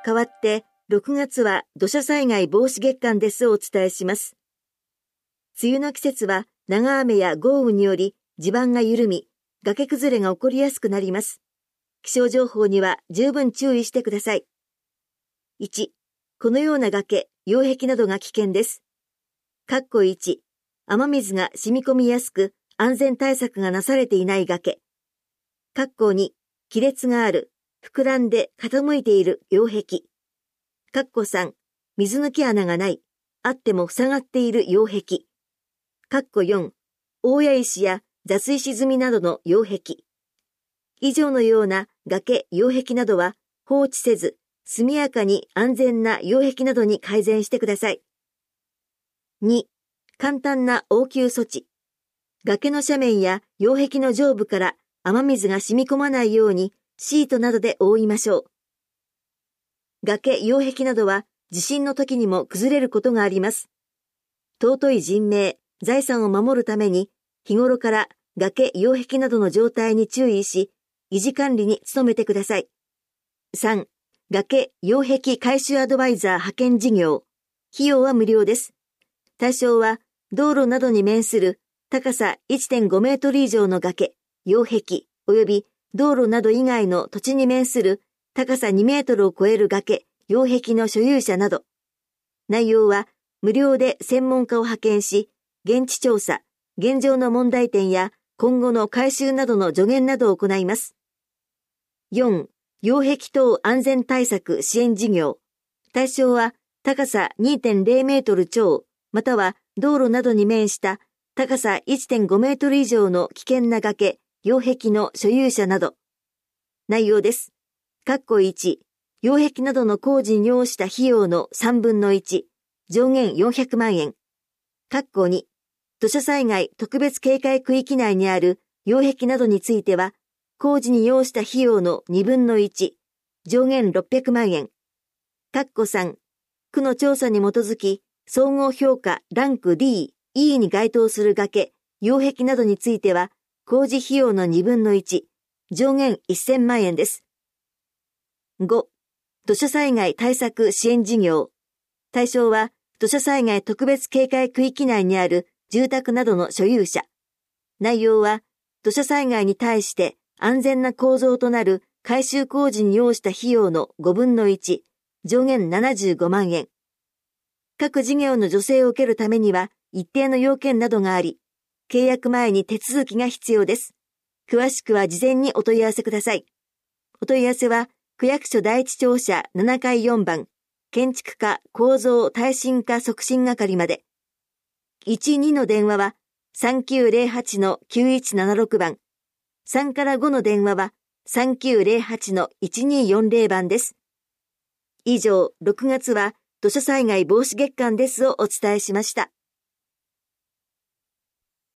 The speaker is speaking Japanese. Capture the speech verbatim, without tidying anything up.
代わって、ろくがつは土砂災害防止月間ですをお伝えします。梅雨の季節は長雨や豪雨により地盤が緩み、崖崩れが起こりやすくなります。気象情報には十分注意してください。いち、このような崖、擁壁などが危険です。かっこいち、雨水が染み込みやすく安全対策がなされていない崖。かっこに、亀裂がある、膨らんで傾いている擁壁。かっこさん、水抜き穴がない、あっても塞がっている擁壁。かっこよん、大谷石や雑石積みなどの擁壁。以上のような崖、擁壁などは放置せず、速やかに安全な擁壁などに改善してください。に、簡単な応急措置。崖の斜面や擁壁の上部から雨水が染み込まないようにシートなどで覆いましょう。崖、擁壁などは地震の時にも崩れることがあります。尊い人命、財産を守るために日頃から崖、擁壁などの状態に注意し、維持管理に努めてください。さん、崖、擁壁改修アドバイザー派遣事業。費用は無料です。対象は道路などに面する高さ いってんご メートル以上の崖、擁壁及び道路など以外の土地に面する高さにメートルを超える崖、擁壁の所有者など。内容は無料で専門家を派遣し、現地調査、現状の問題点や今後の改修などの助言などを行います。よん、擁壁等安全対策支援事業。対象は高さ にてんれい メートル超、または道路などに面した高さ いってんご メートル以上の危険な崖、擁壁の所有者など。内容です。かっこいち、擁壁などの工事に要した費用のさんぶんのいち、上限よんひゃくまんえん。かっこに、土砂災害特別警戒区域内にある擁壁などについては、工事に要した費用のにぶんのいち、上限ろっぴゃくまんえん。かっこさん、区の調査に基づき、総合評価ランク ディー、イー に該当する崖、擁壁などについては、工事費用のにぶんのいち、上限せんまんえんです。ご、土砂災害対策支援事業。対象は、土砂災害特別警戒区域内にある住宅などの所有者。内容は、土砂災害に対して安全な構造となる改修工事に要した費用のごぶんのいち、上限ななじゅうごまんえん。各事業の助成を受けるためには一定の要件などがあり、契約前に手続きが必要です。詳しくは事前にお問い合わせください。お問い合わせは、区役所第一庁舎ななかいよんばん、建築課構造耐震化促進係まで。いち、にの電話はさんきゅうぜろはちのきゅういちななろくばん、さんからごの電話はさんきゅうぜろはちのいちによんぜろばんです。以上、ろくがつは土砂災害防止月間ですをお伝えしました。